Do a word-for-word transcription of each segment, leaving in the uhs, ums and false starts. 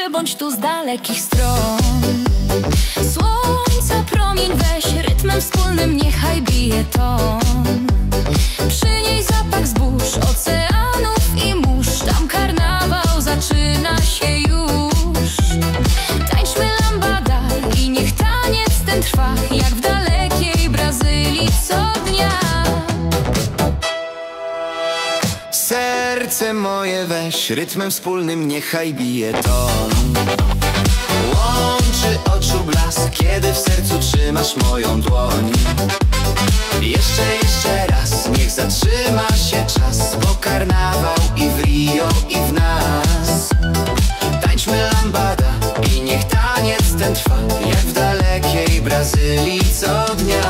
przybądź tu z dalekich stron. Słońca promień weź, rytmem wspólnym niechaj bije ton. Przynieś zapach zbóż, oceanów i mórz, tam karnawał zaczyna się już. Tańczmy lambada i niech taniec ten trwa, jak w dalekiej Brazylii co dnia. Serce moje weź, rytmem wspólnym niechaj bije ton. Łączy oczu blask, kiedy w sercu trzymasz moją dłoń. Jeszcze, jeszcze raz, niech zatrzyma się czas, bo karnawał i w Rio, i w nas. Tańczmy lambada i niech taniec ten trwa, jak w dalekiej Brazylii co dnia.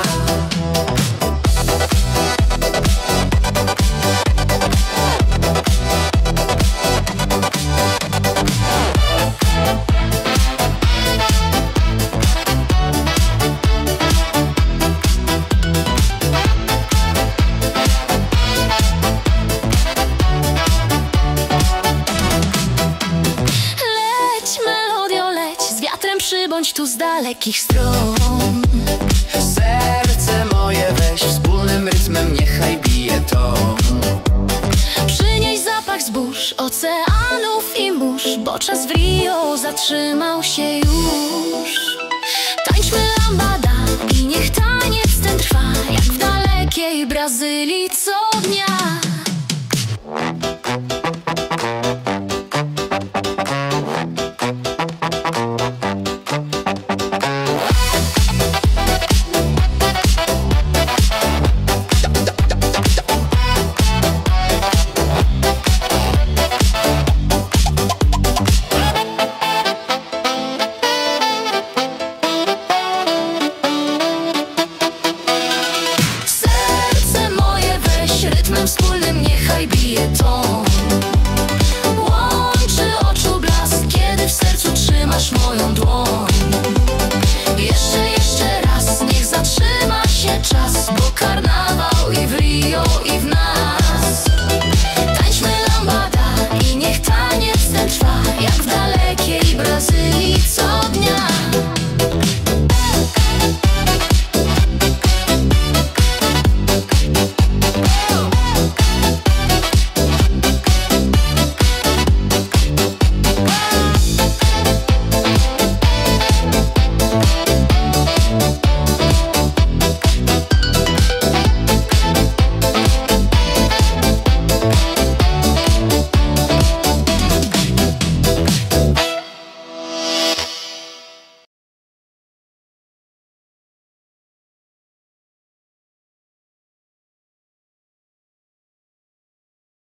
Przybądź tu z dalekich stron. Serce moje weź, wspólnym rytmem niechaj bije ton. Przynieś zapach zbóż, oceanów i mórz, bo czas w Rio zatrzymał się już.